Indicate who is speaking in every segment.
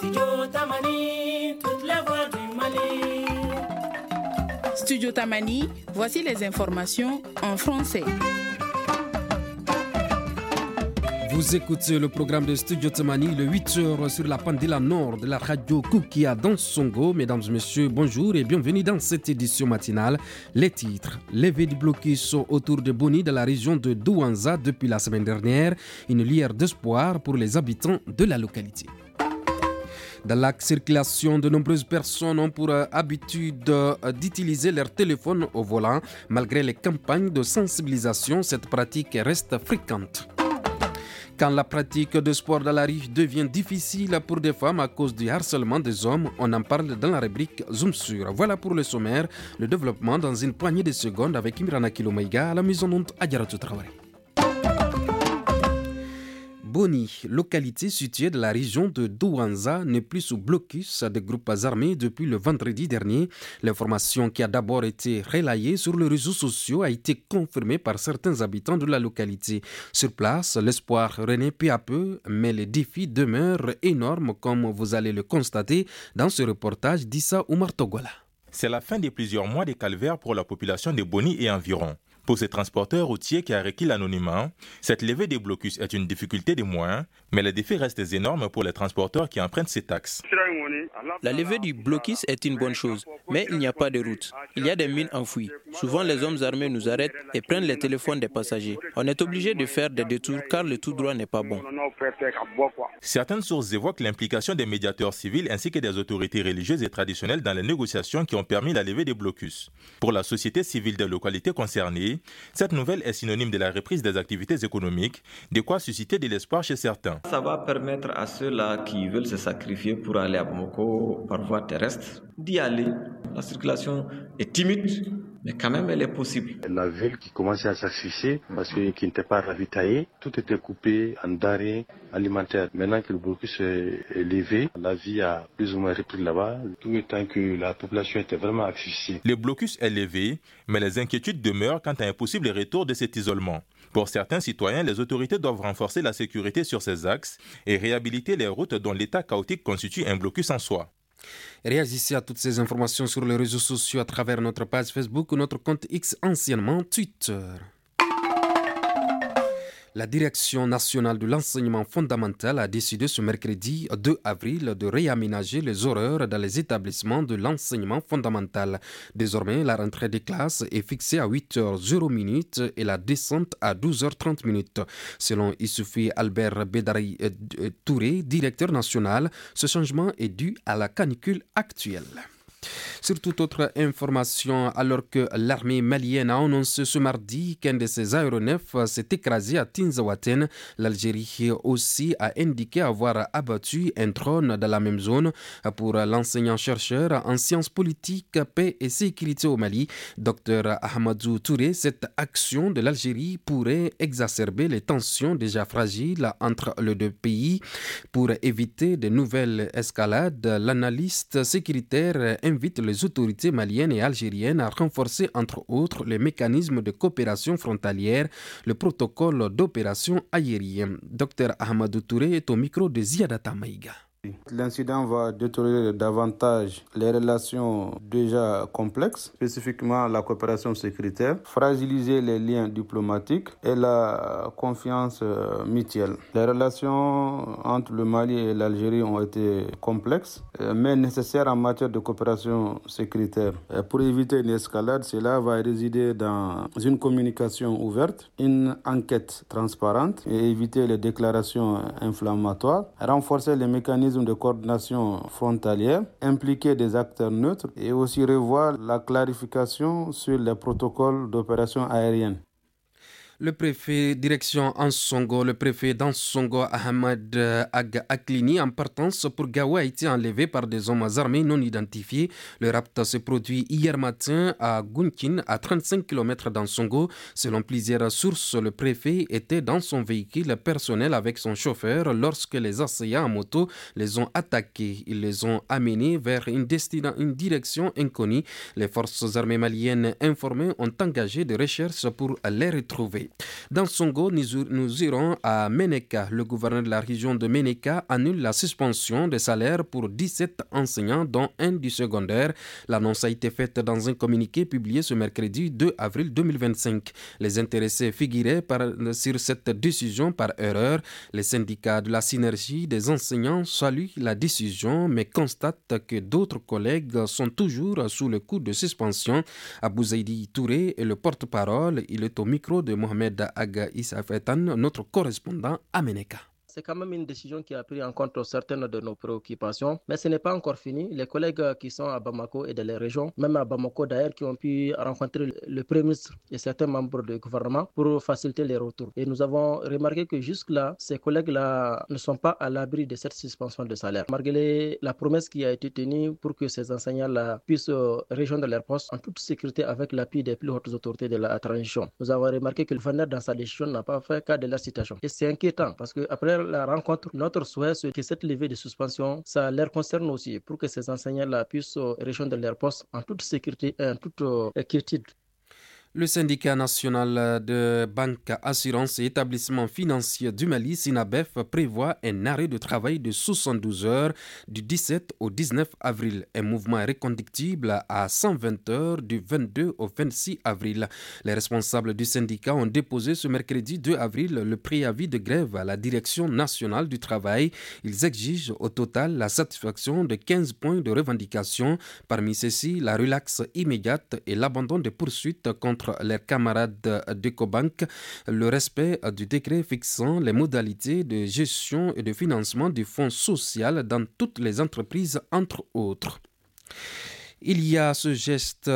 Speaker 1: Studio Tamani, voici les informations en français.
Speaker 2: Vous écoutez le programme de Studio Tamani le 8h sur la Pandela Nord de la radio Kukia dans Songo. Mesdames et messieurs, bonjour et bienvenue dans cette édition matinale. Les titres: levée du blocus autour de Boni de la région de Douanza depuis la semaine dernière, une lueur d'espoir pour les habitants de la localité. Dans la circulation, de nombreuses personnes ont pour habitude d'utiliser leur téléphone au volant. Malgré les campagnes de sensibilisation, cette pratique reste fréquente. Quand la pratique de sport dans la rue devient difficile pour des femmes à cause du harcèlement des hommes, on en parle dans la rubrique Zoom sur. Voilà pour le sommaire, le développement dans une poignée de secondes avec Imrana Kilomaïga à la maison d'hôte Adjaratou Traoré. Boni, localité située de la région de Douanza, n'est plus sous blocus des groupes armés depuis le vendredi dernier. L'information qui a d'abord été relayée sur les réseaux sociaux a été confirmée par certains habitants de la localité. Sur place, l'espoir renaît peu à peu, mais les défis demeurent énormes comme vous allez le constater dans ce reportage d'Issa Oumar Togola.
Speaker 3: C'est la fin de plusieurs mois de calvaire pour la population de Boni et environ. Pour ces transporteurs routiers qui a requis l'anonymat, cette levée des blocus est une difficulté de moins, mais les défis restent énormes pour les transporteurs qui empruntent ces taxes.
Speaker 4: La levée du blocus est une bonne chose, mais il n'y a pas de route. Il y a des mines enfouies. Souvent, les hommes armés nous arrêtent et prennent les téléphones des passagers. On est obligé de faire des détours car le tout droit n'est pas bon.
Speaker 3: Certaines sources évoquent l'implication des médiateurs civils ainsi que des autorités religieuses et traditionnelles dans les négociations qui ont permis la levée des blocus. Pour la société civile des localités concernées, cette nouvelle est synonyme de la reprise des activités économiques, de quoi susciter de l'espoir chez certains.
Speaker 5: Ça va permettre à ceux-là qui veulent se sacrifier pour aller à Bamako par voie terrestre d'y aller. La circulation est timide, mais quand même elle est possible.
Speaker 6: La ville qui commençait à s'asphyxier parce qu'il n'était pas ravitaillé, tout était coupé en denrées alimentaires. Maintenant que le blocus est levé, la vie a plus ou moins repris là-bas, tout étant que la population était vraiment asphyxiée.
Speaker 3: Le blocus est levé, mais les inquiétudes demeurent quant à un possible retour de cet isolement. Pour certains citoyens, les autorités doivent renforcer la sécurité sur ces axes et réhabiliter les routes dont l'état chaotique constitue un blocus en soi.
Speaker 2: Réagissez à toutes ces informations sur les réseaux sociaux à travers notre page Facebook ou notre compte X, anciennement Twitter. La Direction nationale de l'enseignement fondamental a décidé ce mercredi 2 avril de réaménager les horaires dans les établissements de l'enseignement fondamental. Désormais, la rentrée des classes est fixée à 8h00 et la descente à 12h30. Selon Issoufi Albert Bédari Touré, directeur national, ce changement est dû à la canicule actuelle. Sur toute autre information, alors que l'armée malienne a annoncé ce mardi qu'un de ses aéronefs s'est écrasé à Tinzaouaten, l'Algérie aussi a indiqué avoir abattu un drone dans la même zone. Pour l'enseignant-chercheur en sciences politiques, paix et sécurité au Mali, Dr Ahmadou Touré, cette action de l'Algérie pourrait exacerber les tensions déjà fragiles entre les deux pays. Pour éviter de nouvelles escalades, l'analyste sécuritaire invite les autorités maliennes et algériennes à renforcer entre autres les mécanismes de coopération frontalière, le protocole d'opération aérienne. Dr Ahmadou Touré est au micro de Ziadata Maïga.
Speaker 7: L'incident va détériorer davantage les relations déjà complexes, spécifiquement la coopération sécuritaire, fragiliser les liens diplomatiques et la confiance mutuelle. Les relations entre le Mali et l'Algérie ont été complexes, mais nécessaires en matière de coopération sécuritaire. Pour éviter une escalade, cela va résider dans une communication ouverte, une enquête transparente et éviter les déclarations inflammatoires, renforcer les mécanismes de coordination frontalière, impliquer des acteurs neutres et aussi revoir la clarification sur les protocoles d'opération aérienne.
Speaker 2: Le préfet direction Ansongo, le préfet d'Ansongo Ahmad Aklini en partance pour Gawa a été enlevé par des hommes armés non identifiés. Le rapt s'est produit hier matin à Gunkin, à 35 km d'Ansongo. Selon plusieurs sources, le préfet était dans son véhicule personnel avec son chauffeur lorsque les assaillants en moto les ont attaqués. Ils les ont amenés vers une direction inconnue. Les forces armées maliennes informées ont engagé des recherches pour les retrouver. Yaoundé. Dans Songo, nous irons à Ménéka. Le gouverneur de la région de Ménéka annule la suspension des salaires pour 17 enseignants, dont un du secondaire. L'annonce a été faite dans un communiqué publié ce mercredi 2 avril 2025. Les intéressés figuraient sur cette décision par erreur. Les syndicats de la synergie des enseignants saluent la décision, mais constatent que d'autres collègues sont toujours sous le coup de suspension. Abouzaïdi Touré est le porte-parole. Il est au micro de Mohamed Aga Issa Fetan, notre correspondant à Ménéka.
Speaker 8: C'est quand même une décision qui a pris en compte certaines de nos préoccupations, mais ce n'est pas encore fini. Les collègues qui sont à Bamako et dans les régions, même à Bamako d'ailleurs, qui ont pu rencontrer le Premier ministre et certains membres du gouvernement pour faciliter les retours. Et nous avons remarqué que jusque-là, ces collègues-là ne sont pas à l'abri de cette suspension de salaire. Malgré la promesse qui a été tenue pour que ces enseignants-là puissent rejoindre leur poste en toute sécurité avec l'appui des plus hautes autorités de la transition. Nous avons remarqué que le gouverneur dans sa décision n'a pas fait cas de la situation. Et c'est inquiétant parce qu'après la rencontre, notre souhait, c'est que cette levée de suspension, ça leur concerne aussi pour que ces enseignants-là puissent rejoindre leur poste en toute sécurité et en toute quiétude.
Speaker 2: Le syndicat national de banques, assurances et établissements financiers du Mali, SINABEF, prévoit un arrêt de travail de 72 heures du 17 au 19 avril. Un mouvement est reconductible à 120 heures du 22 au 26 avril. Les responsables du syndicat ont déposé ce mercredi 2 avril le préavis de grève à la Direction nationale du travail. Ils exigent au total la satisfaction de 15 points de revendication. Parmi ceux-ci, la relaxe immédiate et l'abandon des poursuites contre leurs camarades d'Ecobank, le respect du décret fixant les modalités de gestion et de financement du fonds social dans toutes les entreprises, entre autres. Il y a ce geste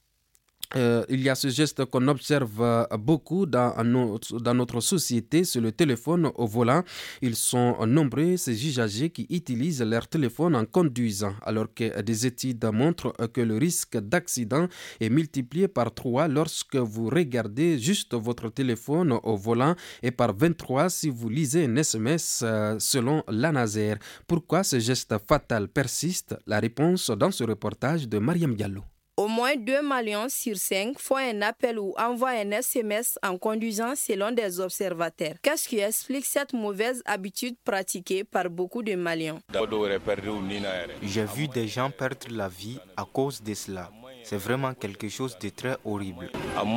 Speaker 2: qu'on observe beaucoup dans notre société, c'est le téléphone au volant. Ils sont nombreux, ces usagers qui utilisent leur téléphone en conduisant, alors que des études montrent que le risque d'accident est multiplié par 3 lorsque vous regardez juste votre téléphone au volant et par 23 si vous lisez un SMS selon l'ANASER. Pourquoi ce geste fatal persiste? La réponse dans ce reportage de Mariam Diallo.
Speaker 1: Au moins 2 Maliens sur 5 font un appel ou envoient un SMS en conduisant selon des observateurs. Qu'est-ce qui explique cette mauvaise habitude pratiquée par beaucoup de Maliens?
Speaker 9: J'ai vu des gens perdre la vie à cause de cela. C'est vraiment quelque chose de très horrible.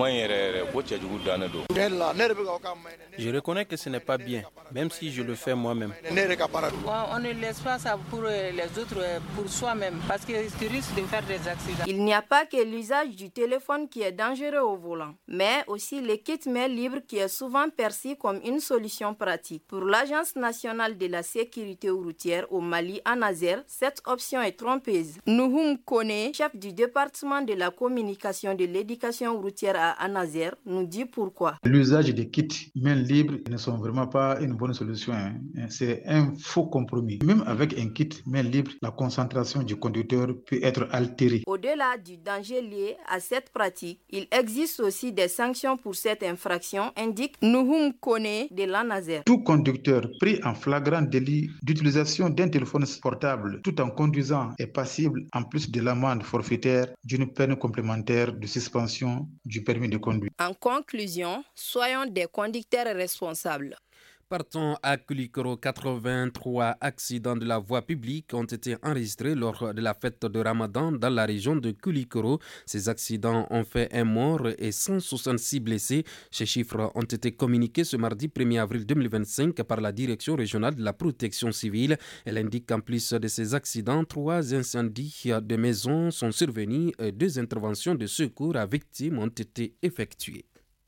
Speaker 4: Je reconnais que ce n'est pas bien, même si je le fais moi-même.
Speaker 10: On ne laisse pas ça pour les autres, pour soi-même, parce que tu risques de faire des accidents.
Speaker 1: Il n'y a pas que l'usage du téléphone qui est dangereux au volant, mais aussi le kit main libre qui est souvent perçu comme une solution pratique. Pour l'Agence nationale de la sécurité routière au Mali, ANASER, cette option est trompeuse. Nouhoum Kone, chef du département de la communication de l'éducation routière à ANASER, nous dit pourquoi.
Speaker 11: L'usage des kits main libre ne sont vraiment pas une bonne solution. C'est un faux compromis. Même avec un kit main libre, la concentration du conducteur peut être altérée.
Speaker 1: Au-delà du danger lié à cette pratique, il existe aussi des sanctions pour cette infraction, indique Nouhoum Kone de l'ANASER.
Speaker 11: Tout conducteur pris en flagrant délit d'utilisation d'un téléphone portable tout en conduisant est passible, en plus de l'amende forfaitaire, d'une peine complémentaire de suspension du permis de conduire.
Speaker 1: En conclusion, soyons des conducteurs responsables.
Speaker 2: Partons à Koulikoro, 83 accidents de la voie publique ont été enregistrés lors de la fête de Ramadan dans la région de Koulikoro. Ces accidents ont fait un mort et 166 blessés. Ces chiffres ont été communiqués ce mardi 1er avril 2025 par la Direction régionale de la protection civile. Elle indique qu'en plus de ces accidents, 3 incendies de maisons sont survenus et 2 interventions de secours à victimes ont été effectuées.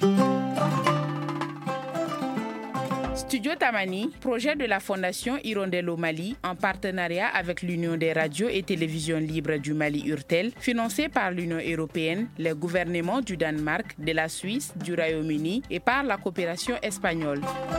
Speaker 1: Studio Tamani, projet de la Fondation Hirondelle au Mali, en partenariat avec l'Union des radios et télévisions libres du Mali URTEL, financé par l'Union européenne, les gouvernements du Danemark, de la Suisse, du Royaume-Uni et par la coopération espagnole.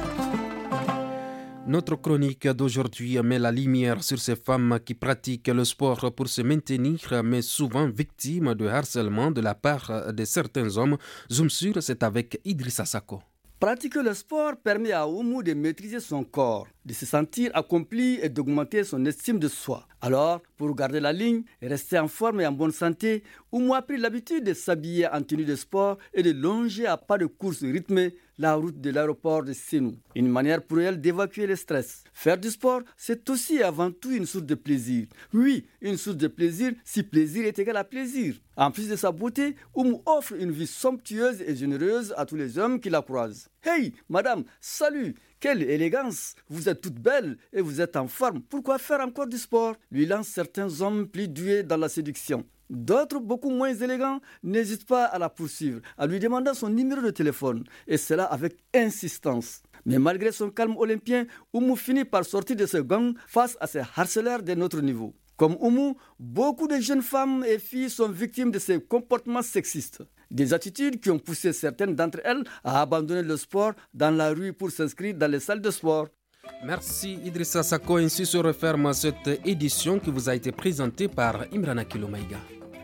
Speaker 2: Notre chronique d'aujourd'hui met la lumière sur ces femmes qui pratiquent le sport pour se maintenir, mais souvent victimes de harcèlement de la part de certains hommes. Zoom sur, c'est avec Idrissa Sako.
Speaker 12: Pratiquer le sport permet à Oumou de maîtriser son corps, de se sentir accompli et d'augmenter son estime de soi. Alors, pour garder la ligne et rester en forme et en bonne santé, Oumou a pris l'habitude de s'habiller en tenue de sport et de longer à pas de course rythmée la route de l'aéroport de Sénou. Une manière pour elle d'évacuer le stress. Faire du sport, c'est aussi et avant tout une source de plaisir. Oui, une source de plaisir si plaisir est égal à plaisir. En plus de sa beauté, Oumou offre une vie somptueuse et généreuse à tous les hommes qui la croisent. Hey, madame, salut! Quelle élégance! Vous êtes toute belle et vous êtes en forme. Pourquoi faire encore du sport? Lui lancent certains hommes plus doués dans la séduction. D'autres, beaucoup moins élégants, n'hésitent pas à la poursuivre, en lui demandant son numéro de téléphone, et cela avec insistance. Mais malgré son calme olympien, Oumou finit par sortir de ce gang face à ces harceleurs d'un autre niveau. Comme Oumou, beaucoup de jeunes femmes et filles sont victimes de ces comportements sexistes. Des attitudes qui ont poussé certaines d'entre elles à abandonner le sport dans la rue pour s'inscrire dans les salles de sport.
Speaker 2: Merci Idrissa Sako. Ainsi se referme cette édition qui vous a été présentée par Imrana Kilomaïga.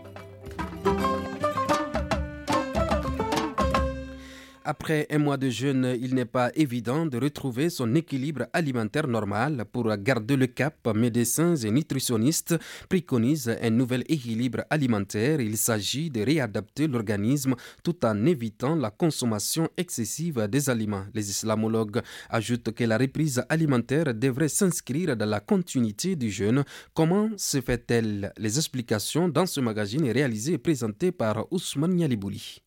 Speaker 2: Après un mois de jeûne, il n'est pas évident de retrouver son équilibre alimentaire normal. Pour garder le cap, médecins et nutritionnistes préconisent un nouvel équilibre alimentaire. Il s'agit de réadapter l'organisme tout en évitant la consommation excessive des aliments. Les islamologues ajoutent que la reprise alimentaire devrait s'inscrire dans la continuité du jeûne. Comment se fait-elle? Les explications dans ce magazine réalisé et présenté par Ousmane Nialibouli.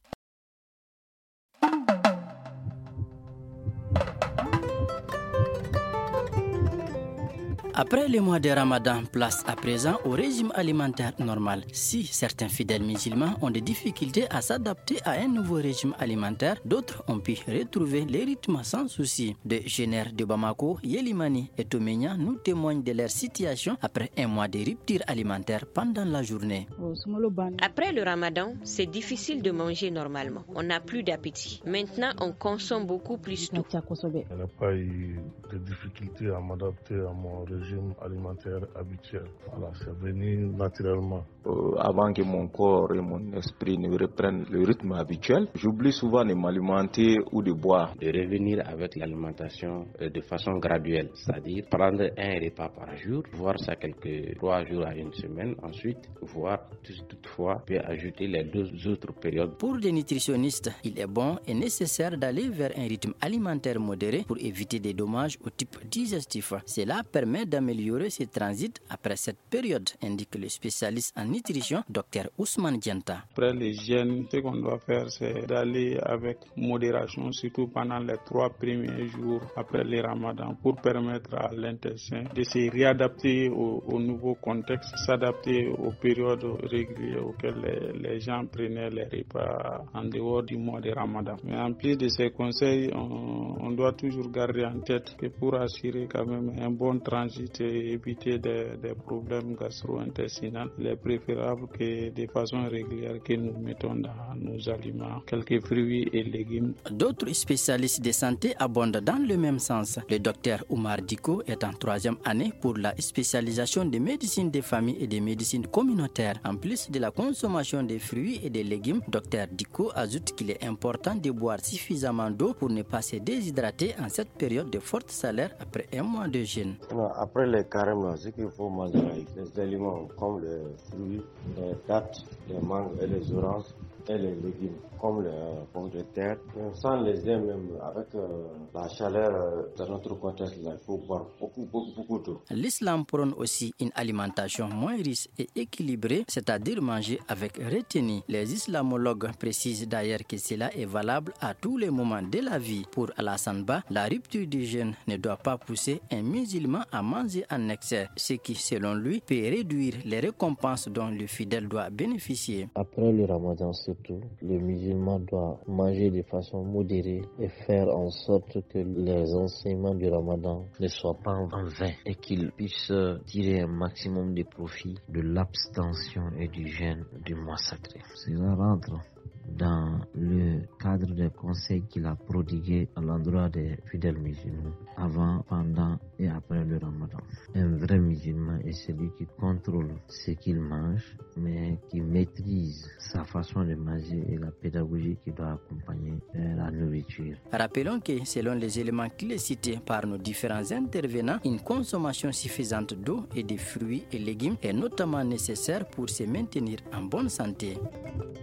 Speaker 13: Après le mois de Ramadan, place à présent au régime alimentaire normal. Si certains fidèles musulmans ont des difficultés à s'adapter à un nouveau régime alimentaire, d'autres ont pu retrouver les rythmes sans souci. De Génère de Bamako, Yelimani et Tomenia nous témoignent de leur situation après un mois de rupture alimentaire pendant la journée.
Speaker 14: Après le Ramadan, c'est difficile de manger normalement. On n'a plus d'appétit. Maintenant, on consomme beaucoup plus tôt.
Speaker 15: Je n'ai pas eu de difficultés à m'adapter à mon régime alimentaire habituel. Voilà, c'est venu naturellement.
Speaker 5: Avant que mon corps et mon esprit ne reprennent le rythme habituel, j'oublie souvent de m'alimenter ou de boire.
Speaker 16: De revenir avec l'alimentation de façon graduelle, c'est-à-dire prendre un repas par jour, voir ça quelques 3 jours à une semaine, ensuite voir toutefois peut ajouter les 2 autres périodes.
Speaker 13: Pour des nutritionnistes, il est bon et nécessaire d'aller vers un rythme alimentaire modéré pour éviter des dommages au type digestif. Cela permet d'améliorer ce transit après cette période, indique le spécialiste en nutrition, Dr Ousmane Dianta.
Speaker 17: Après les jeûnes, ce qu'on doit faire, c'est d'aller avec modération, surtout pendant les 3 premiers jours après le Ramadan, pour permettre à l'intestin de se réadapter au nouveau contexte, s'adapter aux périodes régulières auxquelles les gens prenaient les repas en dehors du mois de Ramadan. Mais en plus de ces conseils, on doit toujours garder en tête que pour assurer quand même un bon transit et éviter des problèmes gastro-intestinaux, il est préférable que de façon régulière que nous mettons dans nos aliments quelques fruits et légumes.
Speaker 13: D'autres spécialistes de santé abondent dans le même sens. Le docteur Oumar Diko est en 3e année pour la spécialisation de médecine des familles et de médecine communautaire. En plus de la consommation des fruits et des légumes, docteur Diko ajoute qu'il est important de boire suffisamment d'eau pour ne pas se déshydrater en cette période de forte chaleur après un mois de jeûne.
Speaker 16: Après les carêmes, ce qu'il faut manger, les aliments comme les fruits, les dattes, les mangues et les oranges et les légumes comme les pommes de terre. Sans les aimer, même avec la chaleur dans notre contexte, il faut boire beaucoup d'eau.
Speaker 13: L'islam prône aussi une alimentation moins riche et équilibrée, c'est-à-dire manger avec retenue. Les islamologues précisent d'ailleurs que cela est valable à tous les moments de la vie. Pour Alassane Ba, la rupture du jeûne ne doit pas pousser un musulman à manger en excès, ce qui, selon lui, peut réduire les récompenses dont le fidèle doit bénéficier.
Speaker 18: Après le Ramadan surtout, le musulman doit manger de façon modérée et faire en sorte que les enseignements du Ramadan ne soient pas en vain et qu'il puisse tirer un maximum de profit de l'abstention et du jeûne du mois sacré. Cela rentre dans le cadre des conseils qu'il a prodigués à l'endroit des fidèles musulmans avant, pendant et après le Ramadan. Un vrai musulman est celui qui contrôle ce qu'il mange, mais qui maîtrise sa façon de manger et la pédagogie qui doit accompagner la nourriture.
Speaker 13: Rappelons que selon les éléments clés cités par nos différents intervenants, une consommation suffisante d'eau et de fruits et légumes est notamment nécessaire pour se maintenir en bonne santé.